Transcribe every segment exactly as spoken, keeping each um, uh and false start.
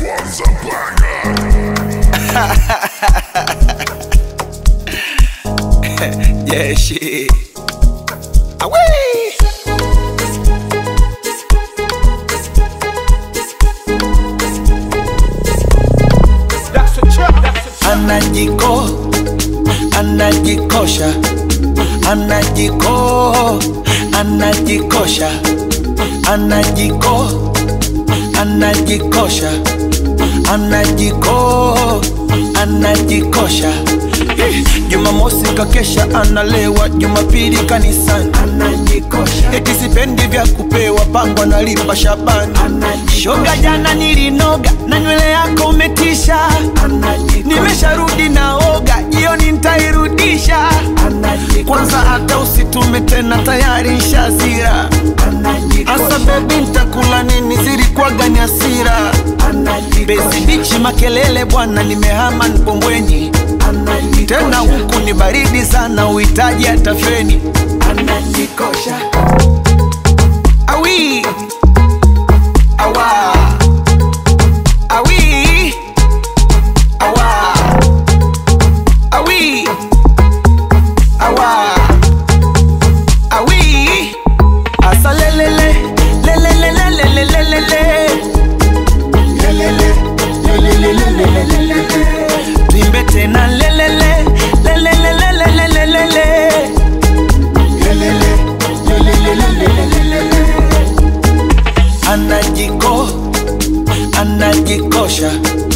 one's a banger. Yeah, shit. Away. That's a trap. That's a trap. Anajiko, anajikosha, anajiko, anajikosha, anajiko, anajikosha, anajiko, anajikosha. Jumamosi kakesha analewa, Jumapili kanisani anajikosha. Eti sipendi vya kupewa, pango nalipa Shabani anajikosha. Shoga jana nilinoga na nywele yako umetisha anajikosha. Nimesharudi naoga, jioni nitairudisha anajikosha. Kwanza hata usitume tena, tayari nshazira anajikosha. Asa baby nitakula nini, zilikuwaga ni hasira anajikosha. Bezi bichi makelele bwana, nimehama Mbombweni anajikosha. Tena huku ni baridi sana, uhitaji hata feni anajikosha. Awi awa awi awa awi awa awi asa lelele lelele lelele lelele lelele lelele lelele tuimbe tena lelele lelele lelele lelele anajiko anajikosha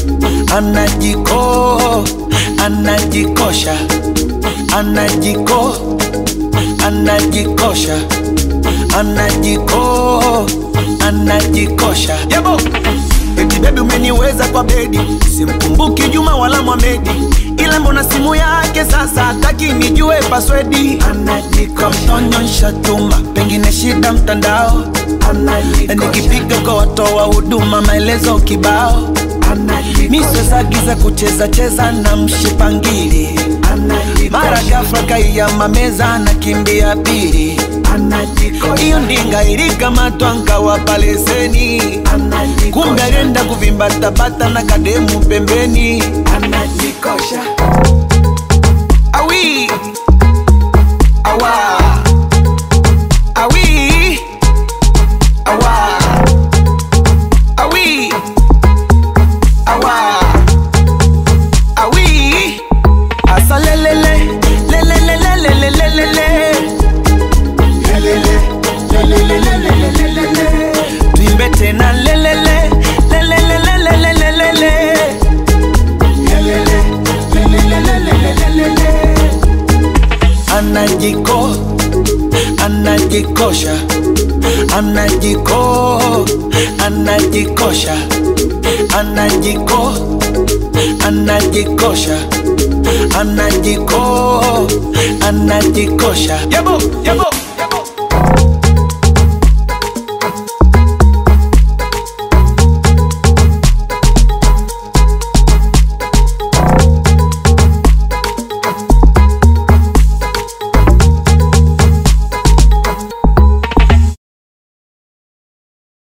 anajiko anajikosha anajiko anajikosha anajiko anajikosha. Yabo eti baby umeniweza kwa bedi, simkumbuki Juma wala Mohamedi, ila mbona simu yake sasa hataki nijue password. Anajikosha nyonsha tuma, pengine shida mtandao anajikosha. Nikipiga kwa watoa huduma maelezo kibao anajikosha. Misozagiza kucheza cheza na mshipangili anajikosha. Mara ghafla kaiya mameza na kimbia pili anajikosha. Iyo ndinga ilikamatwa nkawa paleseni anajikosha. Kumbe alienda kuvimba tabata na kademu pembeni anajikosha. Awi awa awi awa awi awa awi asa lelele lelele lelele lelele lelele tuimbe tena lelele lelele lelele lelele anajiko anajikosha anajiko anajikosha anajiko anajikosha anajiko anajikosha. Yabo yabo